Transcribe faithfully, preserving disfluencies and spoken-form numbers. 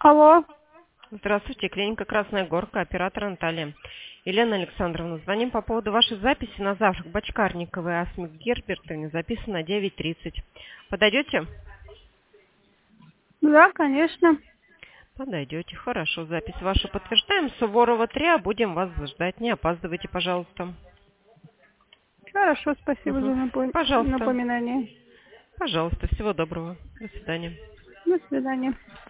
Алло. Здравствуйте, клиника «Красная Горка», оператор Наталья. Елена Александровна, звоним по поводу вашей записи на завтрак Бочкарниковой Асмик Гербертовне, записано на девять тридцать. Подойдете? Да, конечно. Подойдете, хорошо. Запись вашу подтверждаем. Суворова три, а будем вас ждать. Не опаздывайте, пожалуйста. Хорошо, спасибо за Угу. напом- Пожалуйста. напоминание. Пожалуйста, всего доброго. До свидания. До свидания.